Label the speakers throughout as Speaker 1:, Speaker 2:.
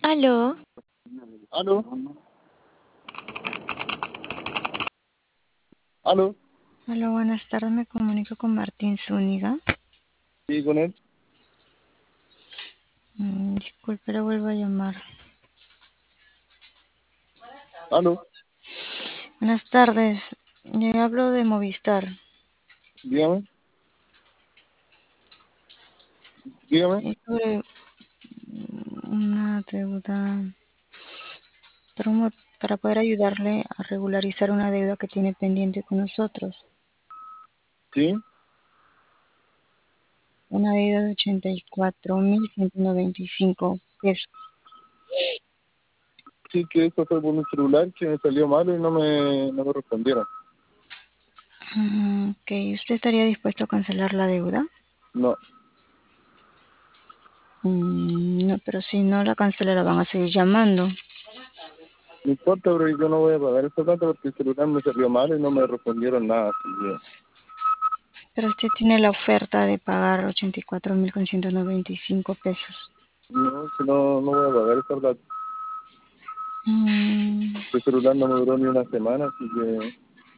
Speaker 1: Aló,
Speaker 2: Aló, aló,
Speaker 1: aló, buenas tardes, me comunico con Martín Zúñiga.
Speaker 2: sí, con él.
Speaker 1: Disculpe, le vuelvo a llamar.
Speaker 2: Aló,
Speaker 1: Buenas tardes, le hablo de Movistar.
Speaker 2: dígame, dígame.
Speaker 1: Es sobre una deuda para poder ayudarle a regularizar una deuda que tiene pendiente con nosotros.
Speaker 2: Sí,
Speaker 1: Una deuda de 84.195 pesos.
Speaker 2: sí, que eso fue por un celular que me salió malo y no me respondieron.
Speaker 1: Ok, ¿usted estaría dispuesto a cancelar la deuda?
Speaker 2: No,
Speaker 1: No, pero si no la cancela la van a seguir llamando.
Speaker 2: no importa, pero yo no voy a pagar esa plata porque el celular me salió malo y no me respondieron nada. Así
Speaker 1: Pero usted tiene la oferta de pagar 84.195 pesos.
Speaker 2: que no, que no voy a pagar esa plata.
Speaker 1: Mm,
Speaker 2: El celular no me duró ni una semana, así que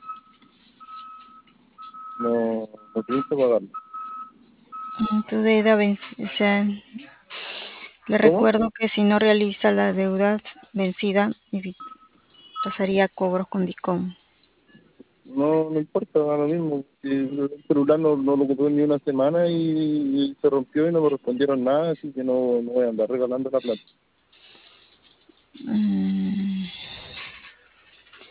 Speaker 2: no pienso pagarlo.
Speaker 1: Tu deuda o sea, le
Speaker 2: ¿Cómo?
Speaker 1: recuerdo que si no realiza la deuda vencida, pasaría a cobros con DICOM.
Speaker 2: No importa, da lo mismo. Si el celular no lo ocupé ni una semana y se rompió y no me respondieron nada, así que no voy a andar regalando la plata.
Speaker 1: Mm,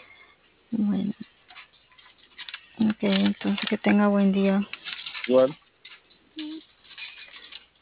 Speaker 1: bueno, ok, entonces que tenga buen día.
Speaker 2: Igual.